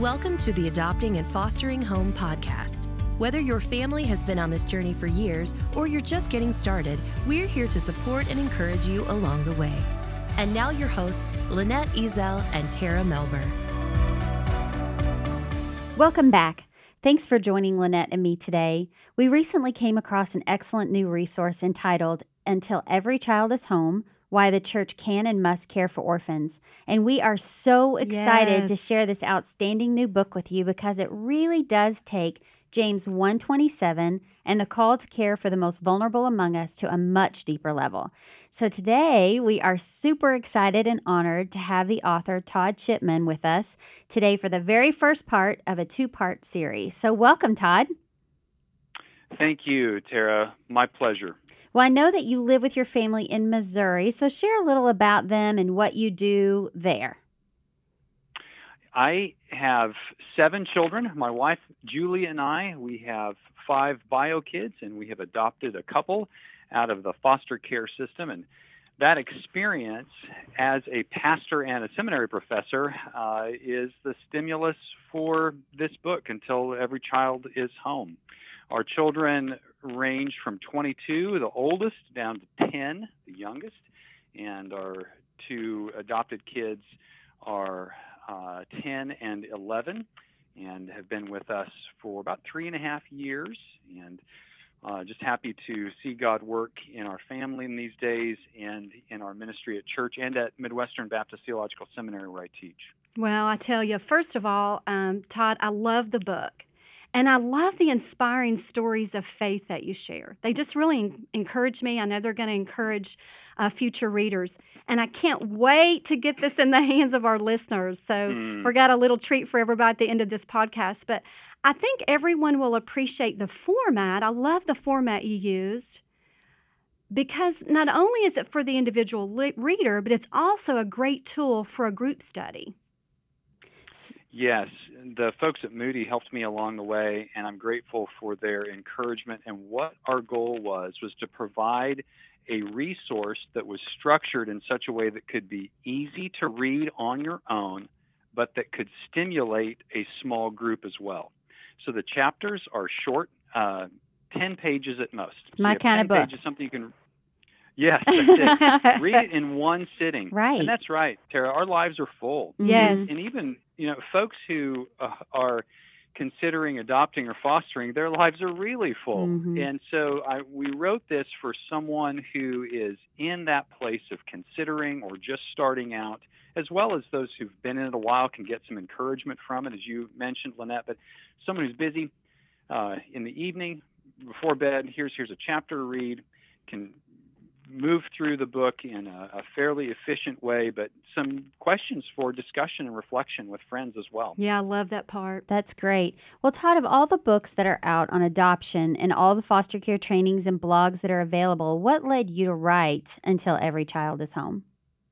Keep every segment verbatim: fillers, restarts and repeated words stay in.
Welcome to the Adopting and Fostering Home podcast. Whether your family has been on this journey for years or you're just getting started, we're here to support and encourage you along the way. And now your hosts, Lynette Ezel and Tara Melber. Welcome back. Thanks for joining Lynette and me today. We recently came across an excellent new resource entitled Until Every Child is Home, Why the Church Can and Must Care for Orphans. And we are so excited Yes. to share this outstanding new book with you because it really does take James one twenty-seven and the call to care for the most vulnerable among us to a much deeper level. So today we are super excited and honored to have the author Todd Shipman with us today for the very first part of a two-part series. So welcome, Todd. Thank you, Tara. My pleasure. Well, I know that you live with your family in Missouri, so share a little about them and what you do there. I have seven children. My wife, Julie, and I, we have five bio kids, and we have adopted a couple out of the foster care system. And that experience as a pastor and a seminary professor uh, is the stimulus for this book, Until Every Child is Home. Our children range from twenty-two, the oldest, down to ten, the youngest, and our two adopted kids are uh, ten and eleven, and have been with us for about three and a half years, and uh, just happy to see God work in our family in these days and in our ministry at church and at Midwestern Baptist Theological Seminary where I teach. Well, I tell you, first of all, um, Todd, I love the book. And I love the inspiring stories of faith that you share. They just really en- encourage me. I know they're going to encourage uh, future readers. And I can't wait to get this in the hands of our listeners. So Mm. we've got a little treat for everybody at the end of this podcast. But I think everyone will appreciate the format. I love the format you used because not only is it for the individual li- reader, but it's also a great tool for a group study. Yes, the folks at Moody helped me along the way, and I'm grateful for their encouragement. And what our goal was, was to provide a resource that was structured in such a way that could be easy to read on your own, but that could stimulate a small group as well. So the chapters are short, uh, ten pages at most. It's my So you have kind of ten book. pages, something you can Yes, that's it. Read it in one sitting. Right. And that's right, Tara. Our lives are full. Yes. And even, you know, folks who uh, are considering adopting or fostering, their lives are really full. Mhm. And so I, we wrote this for someone who is in that place of considering or just starting out, as well as those who've been in it a while can get some encouragement from it, as you mentioned, Lynette. But someone who's busy uh, in the evening, before bed, here's here's a chapter to read, can move through the book in a, a fairly efficient way, but some questions for discussion and reflection with friends as well. Yeah, I love that part. That's great. Well, Todd, of all the books that are out on adoption and all the foster care trainings and blogs that are available, what led you to write Until Every Child is Home?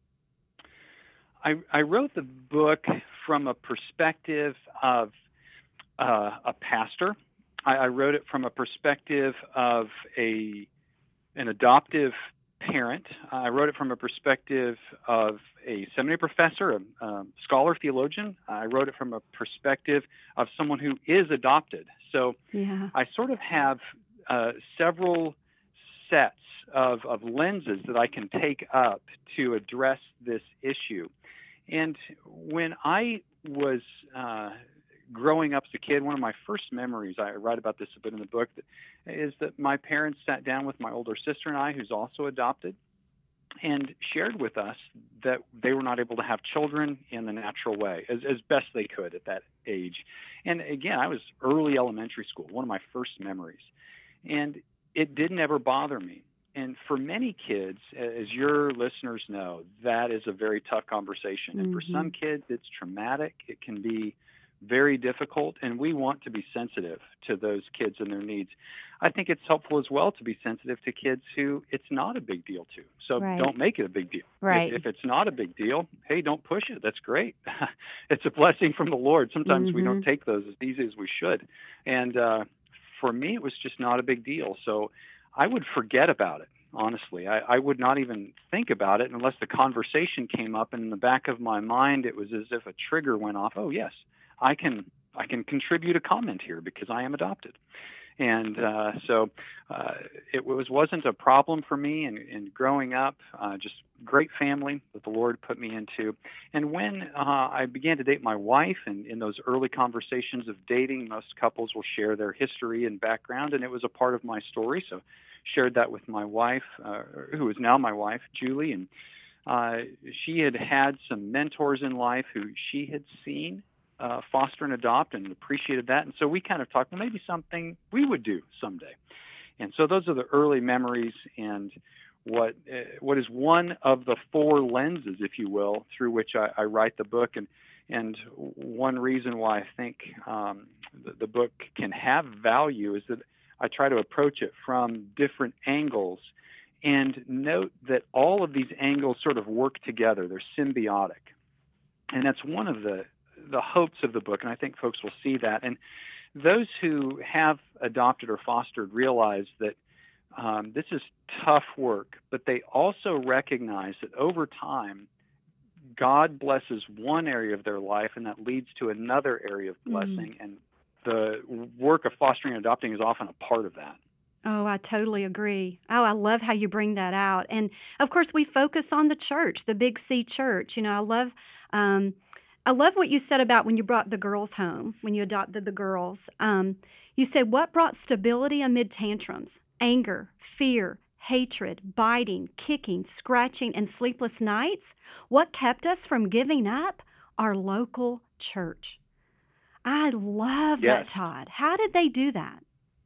I, I wrote the book from a perspective of uh, a pastor. I, I wrote it from a perspective of a an adoptive parent. I wrote it from a perspective of a seminary professor, a, a scholar, theologian. I wrote it from a perspective of someone who is adopted. So Yeah. I sort of have uh, several sets of, of lenses that I can take up to address this issue. And when I was uh, growing up as a kid, one of my first memories, I write about this a bit in the book, is that my parents sat down with my older sister and I, who's also adopted, and shared with us that they were not able to have children in the natural way, as, as best they could at that age. And again, I was early elementary school, one of my first memories. And it didn't ever bother me. And for many kids, as your listeners know, that is a very tough conversation. And for Mhm. some kids, it's traumatic. It can be very difficult, and we want to be sensitive to those kids and their needs. I think it's helpful as well to be sensitive to kids who it's not a big deal to. So Right. don't make it a big deal. Right. If, if it's not a big deal, hey, don't push it. That's great. It's a blessing from the Lord. Sometimes we Mhm. don't take those as easy as we should. And uh, for me, it was just not a big deal. So I would forget about it. Honestly, I, I would not even think about it unless the conversation came up, and in the back of my mind, it was as if a trigger went off. Oh, yes, I can I can contribute a comment here because I am adopted. And uh, so uh, it was, wasn't a problem for me in, in growing up, uh, just great family that the Lord put me into. And when uh, I began to date my wife, and in those early conversations of dating, most couples will share their history and background, and it was a part of my story. So shared that with my wife, uh, who is now my wife, Julie, and uh, she had had some mentors in life who she had seen Uh, foster and adopt, and appreciated that. And so we kind of talked, well, maybe something we would do someday. And so those are the early memories, and what uh, what is one of the four lenses, if you will, through which I, I write the book. And and one reason why I think um, the, the book can have value is that I try to approach it from different angles and note that all of these angles sort of work together. They're symbiotic. And that's one of the the hopes of the book, and I think folks will see that. And those who have adopted or fostered realize that um, this is tough work, but they also recognize that over time, God blesses one area of their life, and that leads to another area of blessing. Mm. And the work of fostering and adopting is often a part of that. Oh, I totally agree. Oh, I love how you bring that out. And of course, we focus on the church, the Big C church. You know, I love um, I love what you said about when you brought the girls home, when you adopted the girls. Um, you said, what brought stability amid tantrums? Anger, fear, hatred, biting, kicking, scratching, and sleepless nights? What kept us from giving up? Our local church. I love yes. that, Todd. How did they do that?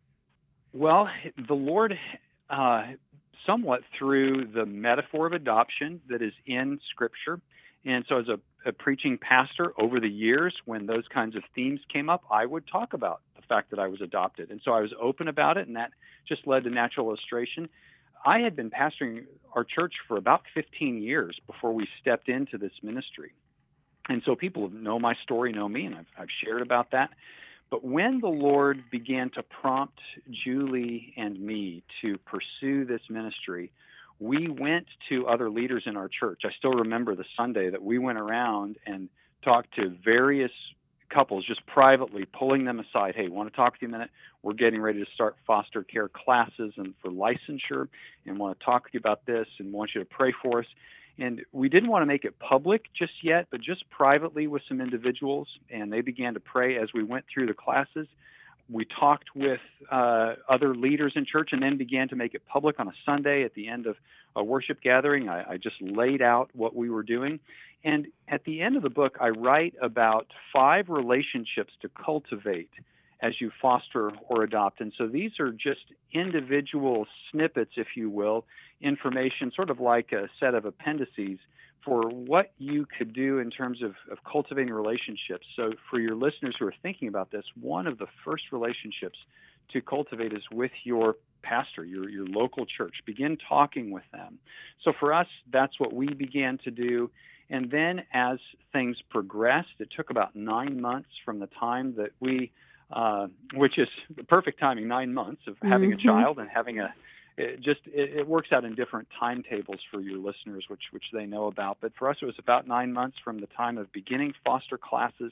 Well, the Lord, uh, somewhat through the metaphor of adoption that is in Scripture. And so as a, a preaching pastor over the years, when those kinds of themes came up, I would talk about the fact that I was adopted. And so I was open about it, and that just led to natural illustration. I had been pastoring our church for about fifteen years before we stepped into this ministry. And so people who know my story know me, and I've, I've shared about that. But when the Lord began to prompt Julie and me to pursue this ministry, we went to other leaders in our church. I still remember the Sunday that we went around and talked to various couples just privately, pulling them aside. Hey, want to talk with you a minute? We're getting ready to start foster care classes and for licensure, and want to talk with you about this and want you to pray for us. And we didn't want to make it public just yet, but just privately with some individuals, and they began to pray as we went through the classes. We talked with uh, other leaders in church and then began to make it public on a Sunday at the end of a worship gathering. I, I just laid out what we were doing. And at the end of the book, I write about five relationships to cultivate as you foster or adopt. And so these are just individual snippets, if you will, information, sort of like a set of appendices for what you could do in terms of, of cultivating relationships. So for your listeners who are thinking about this, one of the first relationships to cultivate is with your pastor, your, your local church. Begin talking with them. So for us, that's what we began to do. And then as things progressed, it took about nine months from the time that we, uh, which is the perfect timing, nine months of having mm-hmm. a child and having a, it just, it, it works out in different timetables for your listeners, which, which they know about. But for us, it was about nine months from the time of beginning foster classes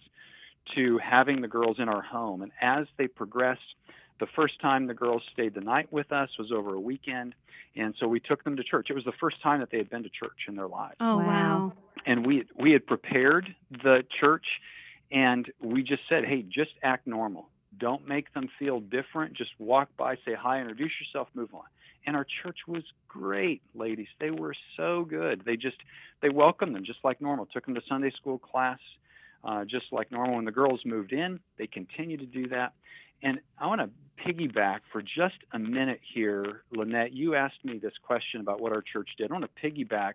to having the girls in our home. And as they progressed, the first time the girls stayed the night with us was over a weekend. And so we took them to church. It was the first time that they had been to church in their lives. Oh, wow. And we, we had prepared the church, and we just said, hey, just act normal. Don't make them feel different. Just walk by, say hi, introduce yourself, move on. And our church was great, ladies. They were so good. They just, they welcomed them just like normal. Took them to Sunday school class uh, just like normal. When the girls moved in, they continued to do that. And I want to piggyback for just a minute here. Lynette, you asked me this question about what our church did. I want to piggyback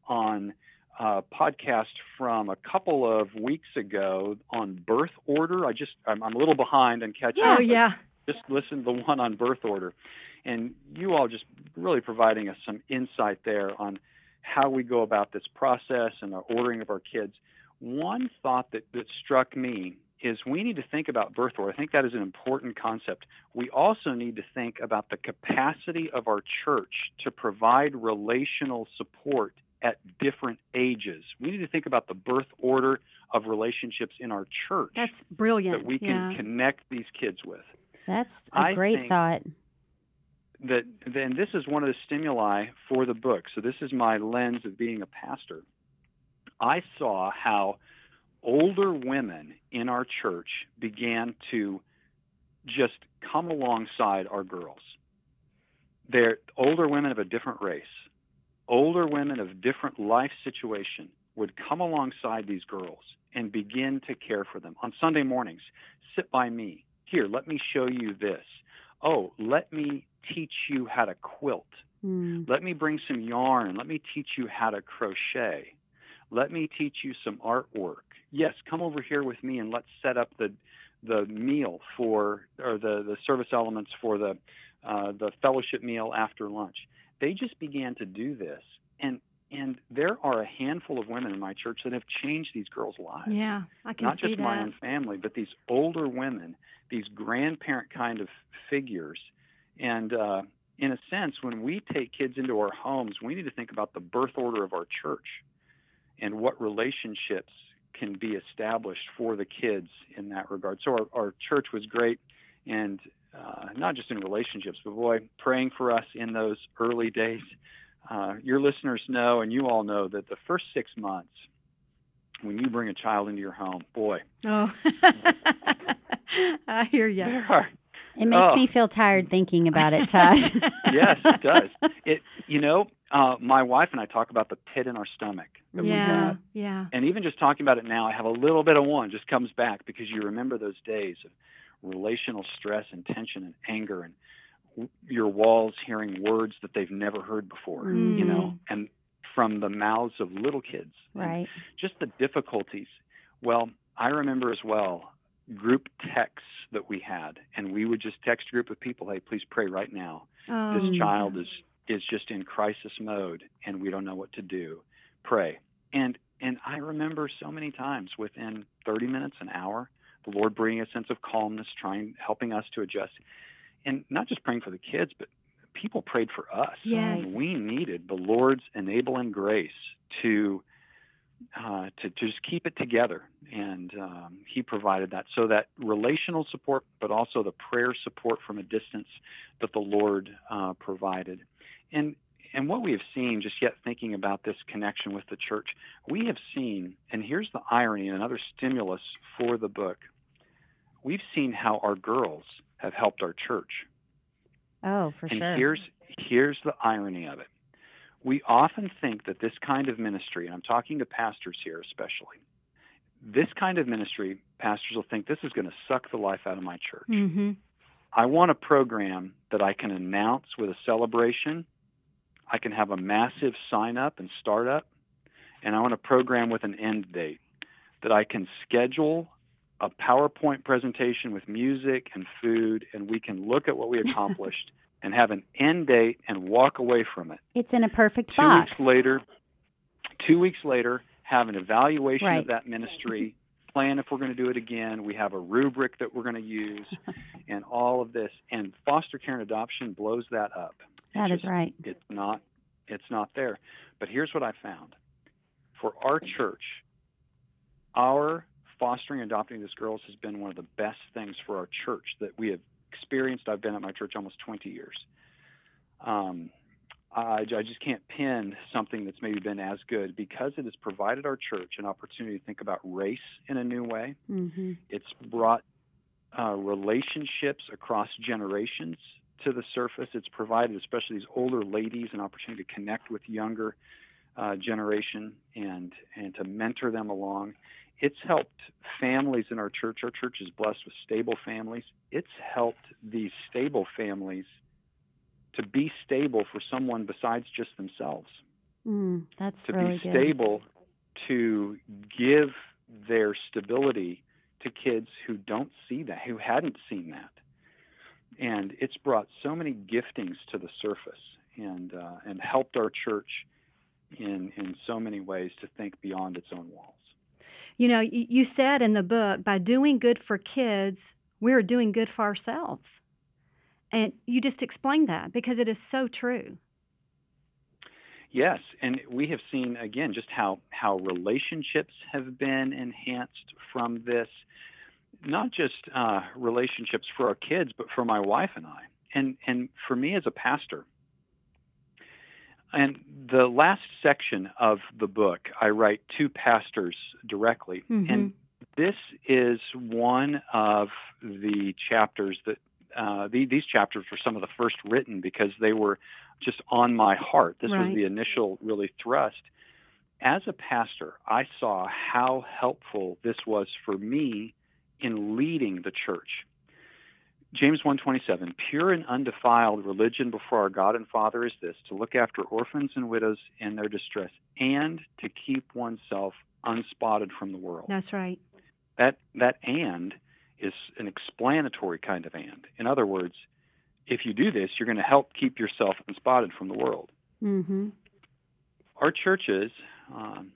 on a podcast from a couple of weeks ago on birth order. I just, I'm, I'm a little behind on catching yeah, up. Oh, yeah. Just listen to the one on birth order. And you all just really providing us some insight there on how we go about this process and the ordering of our kids. One thought that, that struck me is we need to think about birth order. I think that is an important concept. We also need to think about the capacity of our church to provide relational support at different ages. We need to think about the birth order of relationships in our church That's brilliant. that we can yeah. connect these kids with. That's a I great think thought. That then this is one of the stimuli for the book. So this is my lens of being a pastor. I saw how older women in our church began to just come alongside our girls. They're older women of a different race, older women of different life situation would come alongside these girls and begin to care for them. On Sunday mornings, sit by me. Here, let me show you this. Oh, let me teach you how to quilt. Mm. Let me bring some yarn. Let me teach you how to crochet. Let me teach you some artwork. Yes, come over here with me and let's set up the the meal for, or the, the service elements for the uh, the fellowship meal after lunch. They just began to do this, and and there are a handful of women in my church that have changed these girls' lives. Yeah, I can Not see just that. my own family, but these older women, these grandparent kind of figures. And uh, in a sense, when we take kids into our homes, we need to think about the birth order of our church and what relationships can be established for the kids in that regard. So our, our church was great, and uh, not just in relationships, but boy, praying for us in those early days. Uh, your listeners know, and you all know, that the first six months, when you bring a child into your home, boy, Oh, I hear you. there are. It makes Oh. me feel tired thinking about it, Todd. Yes, it does. It, you know, uh, my wife and I talk about the pit in our stomach that we Yeah, have. yeah. And even just talking about it now, I have a little bit of one just comes back because you remember those days of relational stress and tension and anger and w- your walls hearing words that they've never heard before, Mm. you know, and from the mouths of little kids. And Right. just the difficulties. Well, I remember as well group texts that we had, and we would just text a group of people, hey, please pray right now. Oh, This child is is just in crisis mode, and we don't know what to do. Pray. And and I remember so many times within thirty minutes, an hour, the Lord bringing a sense of calmness, trying, helping us to adjust. And not just praying for the kids, but people prayed for us. Yes. And we needed the Lord's enabling grace to uh, to, to just keep it together. And um, he provided that. So that relational support, but also the prayer support from a distance that the Lord uh, provided. And and what we have seen, just yet thinking about this connection with the church, we have seen, and here's the irony and another stimulus for the book, we've seen how our girls have helped our church. Oh, for and sure. here's here's the irony of it. We often think that this kind of ministry, and I'm talking to pastors here especially, this kind of ministry, pastors will think this is going to suck the life out of my church. Mm-hmm. I want a program that I can announce with a celebration. I can have a massive sign-up and start-up, and I want a program with an end date that I can schedule a PowerPoint presentation with music and food, and we can look at what we accomplished and have an end date and walk away from it. It's in a perfect Two box. weeks later, two weeks later, have an evaluation Right. of that ministry, plan if we're going to do it again. We have a rubric that we're going to use, and all of this. And foster care and adoption blows that up. That It's is just- right. It's not. It's not there. But here's what I found: for our church, our fostering and adopting these girls has been one of the best things for our church that we have experienced. I've been at my church almost twenty years. Um, I, I just can't pin something that's maybe been as good because it has provided our church an opportunity to think about race in a new way. Mm-hmm. It's brought uh, relationships across generations to the surface. It's provided, especially these older ladies, an opportunity to connect with younger uh, generation and and to mentor them along. It's helped families in our church. Our church is blessed with stable families. It's helped these stable families to be stable for someone besides just themselves. Mm, that's To really be good. stable, to give their stability to kids who don't see that, who hadn't seen that. And it's brought so many giftings to the surface and uh, and helped our church in in so many ways to think beyond its own walls. You know, you, you said in the book, by doing good for kids, we're doing good for ourselves. And you just explained that because it is so true. Yes, and we have seen, again, just how, how relationships have been enhanced from this, not just uh, relationships for our kids, but for my wife and I, and, and for me as a pastor. And the last section of the book, I write to pastors directly, Mm-hmm. and this is one of the chapters that, uh, the, these chapters were some of the first written because they were just on my heart. This Right. was the initial really thrust. As a pastor, I saw how helpful this was for me in leading the church. James one twenty-seven, pure and undefiled religion before our God and Father is this, to look after orphans and widows in their distress, and to keep oneself unspotted from the world. That's right. That that and is an explanatory kind of and. In other words, if you do this, you're going to help keep yourself unspotted from the world. Mm-hmm. Our churches, um,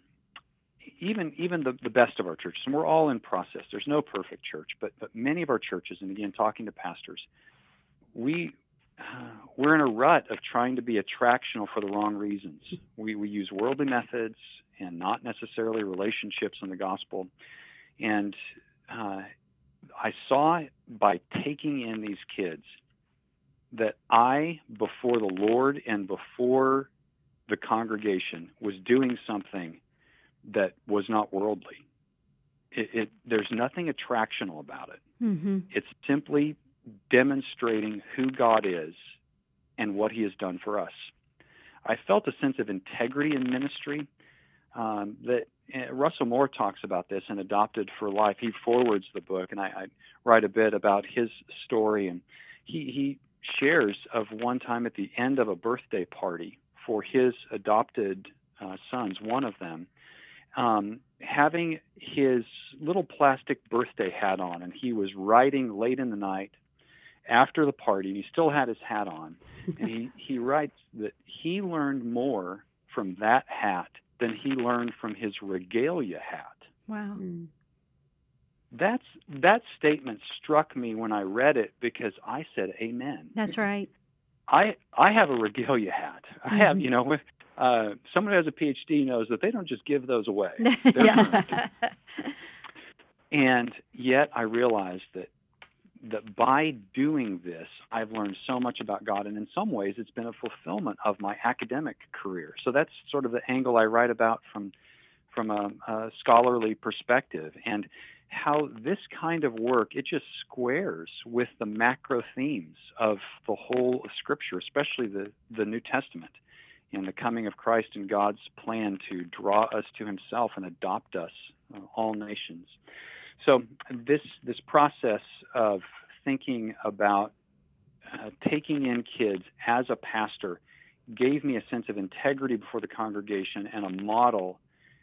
even even the, the best of our churches, and we're all in process. There's no perfect church, but but many of our churches, and again, talking to pastors, we uh, we're in a rut of trying to be attractional for the wrong reasons. We we use worldly methods and not necessarily relationships in the gospel. And uh, I saw by taking in these kids that I, before the Lord and before the congregation, was doing something that was not worldly. It, it, there's nothing attractional about it. Mm-hmm. It's simply demonstrating who God is and what he has done for us. I felt a sense of integrity in ministry um, that uh, Russell Moore talks about this in Adopted for Life. He forwards the book, and I, I write a bit about his story. And he, he shares of one time at the end of a birthday party for his adopted uh, sons, one of them, um, having his little plastic birthday hat on, and he was writing late in the night after the party, and he still had his hat on, and he, he writes that he learned more from that hat than he learned from his regalia hat. Wow. Mm. That's that statement struck me when I read it because I said, "Amen." That's right. I I have a regalia hat. I have, Mm-hmm. you know, uh, someone who has a P H D knows that they don't just give those away. They're Yeah. earned. And yet I realized that that by doing this, I've learned so much about God, and in some ways it's been a fulfillment of my academic career. So that's sort of the angle I write about from from a, a scholarly perspective, and how this kind of work, it just squares with the macro themes of the whole of Scripture, especially the, the New Testament, and the coming of Christ and God's plan to draw us to himself and adopt us, uh, all nations. So this this process of thinking about uh, taking in kids as a pastor gave me a sense of integrity before the congregation and a model.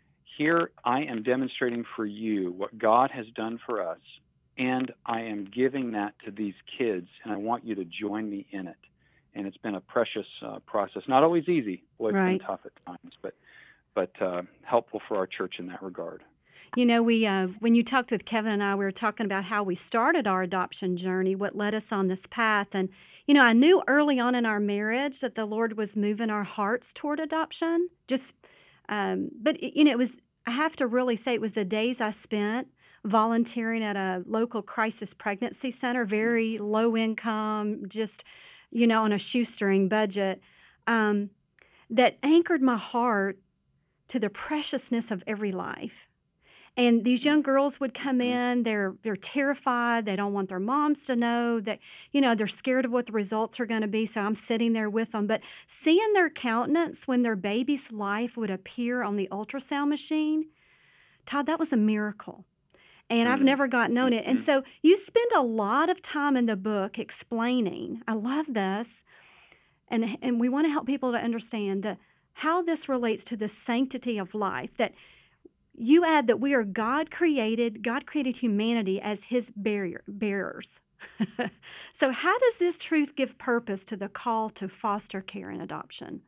Here I am demonstrating for you what God has done for us, and I am giving that to these kids, and I want you to join me in it. And it's been a precious uh, process. Not always easy. Boy, it's Right. been tough at times, but but uh, helpful for our church in that regard. You know, we uh, when you talked with Kevin and I, we were talking about how we started our adoption journey, what led us on this path. And, you know, I knew early on in our marriage that the Lord was moving our hearts toward adoption. Just, um, but, you know, it was, I have to really say it was the days I spent volunteering at a local crisis pregnancy center, very low income, just, you know, on a shoestring budget, um, that anchored my heart to the preciousness of every life. And these young girls would come in, they're they're terrified, they don't want their moms to know, that, you know, they're scared of what the results are going to be, so I'm sitting there with them. But seeing their countenance when their baby's life would appear on the ultrasound machine, Todd, that was a miracle. And I've never got known it. And so you spend a lot of time in the book explaining, I love this, and, and we want to help people to understand the, how this relates to the sanctity of life, that you add that we are God created, God created humanity as his barrier, bearers. So how does this truth give purpose to the call to foster care and adoption?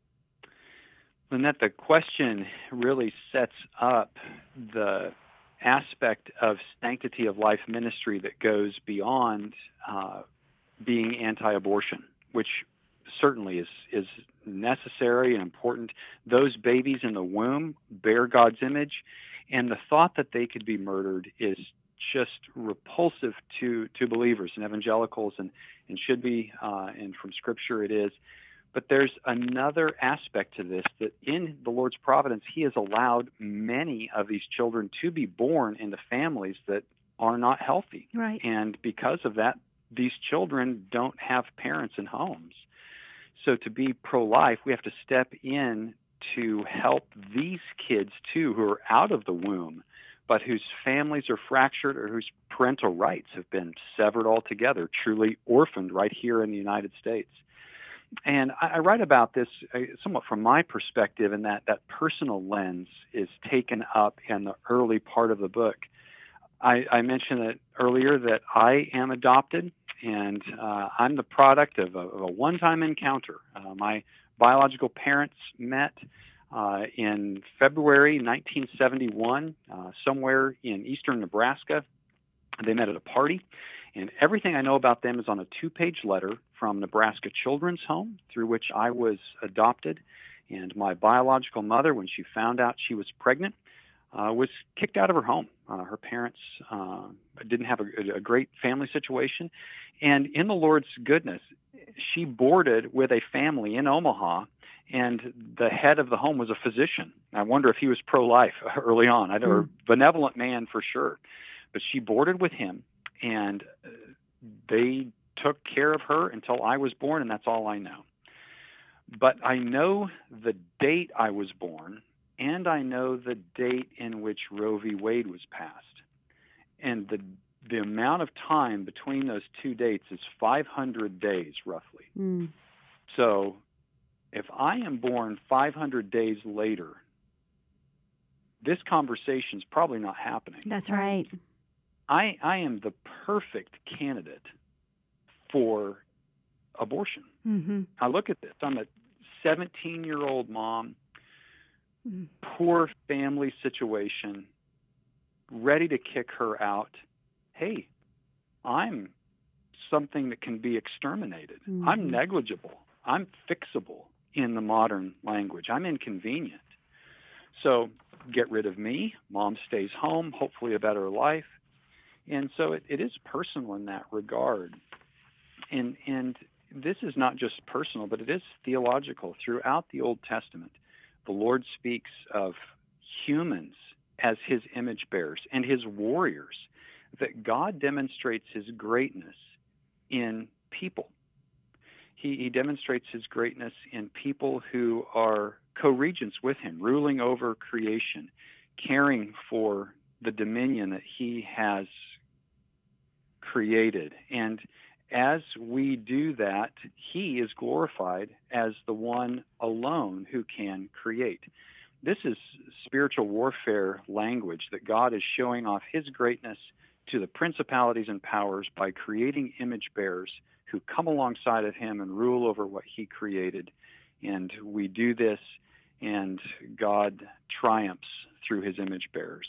Lynette, the question really sets up the aspect of sanctity of life ministry that goes beyond uh, being anti-abortion, which certainly is is necessary and important. Those babies in the womb bear God's image, and the thought that they could be murdered is just repulsive to to believers and evangelicals, and and should be, uh, and from Scripture it is. But there's another aspect to this, that in the Lord's providence, He has allowed many of these children to be born into families that are not healthy. Right. And because of that, these children don't have parents in homes. So to be pro-life, we have to step in to help these kids, too, who are out of the womb, but whose families are fractured or whose parental rights have been severed altogether, truly orphaned right here in the United States. And I, I write about this uh, somewhat from my perspective, and that, that personal lens is taken up in the early part of the book. I, I mentioned it earlier that I am adopted, and uh, I'm the product of a, of a one-time encounter. Uh, my biological parents met uh, in February nineteen seventy-one, uh, somewhere in eastern Nebraska. They met at a party, and everything I know about them is on a two-page letter from Nebraska Children's Home, through which I was adopted. And my biological mother, when she found out she was pregnant, uh, was kicked out of her home. Uh, her parents uh, didn't have a, a great family situation. And in the Lord's goodness, she boarded with a family in Omaha, and the head of the home was a physician. I wonder if he was pro-life early on. I know, mm. a benevolent man for sure. But she boarded with him, and they took care of her until I was born, and that's all I know. But I know the date I was born, and I know the date in which Roe v. Wade was passed. And the the amount of time between those two dates is five hundred days, roughly. Mm. So if I am born five hundred days later, this conversation is probably not happening. That's right. I, I am the perfect candidate for abortion. Mm-hmm. I look at this. I'm a seventeen-year-old mom, mm. poor family situation, ready to kick her out. Hey, I'm something that can be exterminated. Mm-hmm. I'm negligible. I'm fixable in the modern language. I'm inconvenient. So get rid of me. Mom stays home, hopefully a better life. And so it, it is personal in that regard. And and this is not just personal, but it is theological. Throughout the Old Testament, the Lord speaks of humans as His image bearers and His warriors, that God demonstrates His greatness in people. He, he demonstrates His greatness in people who are co-regents with Him, ruling over creation, caring for the dominion that He has created. And as we do that, He is glorified as the one alone who can create. This is spiritual warfare language, that God is showing off His greatness to the principalities and powers by creating image bearers who come alongside of Him and rule over what He created. And we do this, and God triumphs through His image bearers.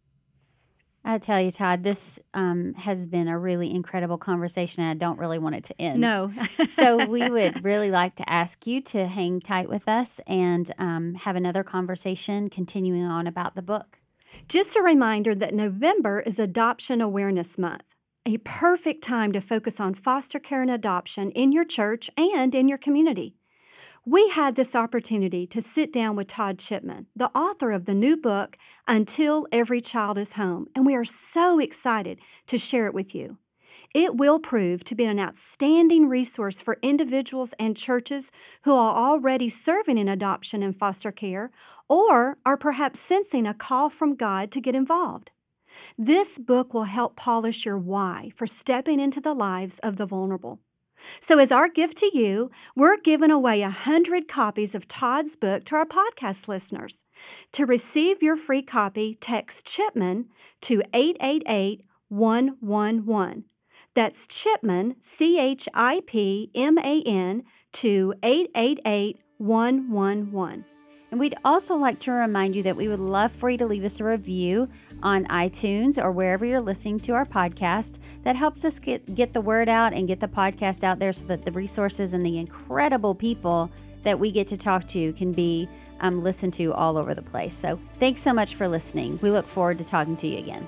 I tell you, Todd, this um, has been a really incredible conversation, and I don't really want it to end. No. So we would really like to ask you to hang tight with us and um, have another conversation continuing on about the book. Just a reminder that November is Adoption Awareness Month, a perfect time to focus on foster care and adoption in your church and in your community. We had this opportunity to sit down with Todd Chipman, the author of the new book, Until Every Child is Home, and we are so excited to share it with you. It will prove to be an outstanding resource for individuals and churches who are already serving in adoption and foster care, or are perhaps sensing a call from God to get involved. This book will help polish your why for stepping into the lives of the vulnerable. So as our gift to you, we're giving away one hundred copies of Todd's book to our podcast listeners. To receive your free copy, text Chipman to eight eight eight, one one one. That's Chipman, C H I P M A N, to eight eight eight, one one one. And we'd also like to remind you that we would love for you to leave us a review on iTunes or wherever you're listening to our podcast. That helps us get, get the word out and get the podcast out there so that the resources and the incredible people that we get to talk to can be um, listened to all over the place. So thanks so much for listening. We look forward to talking to you again.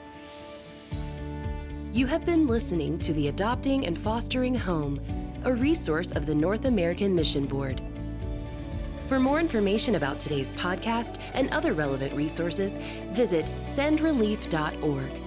You have been listening to the Adopting and Fostering Home, a resource of the North American Mission Board. For more information about today's podcast and other relevant resources, visit send relief dot org.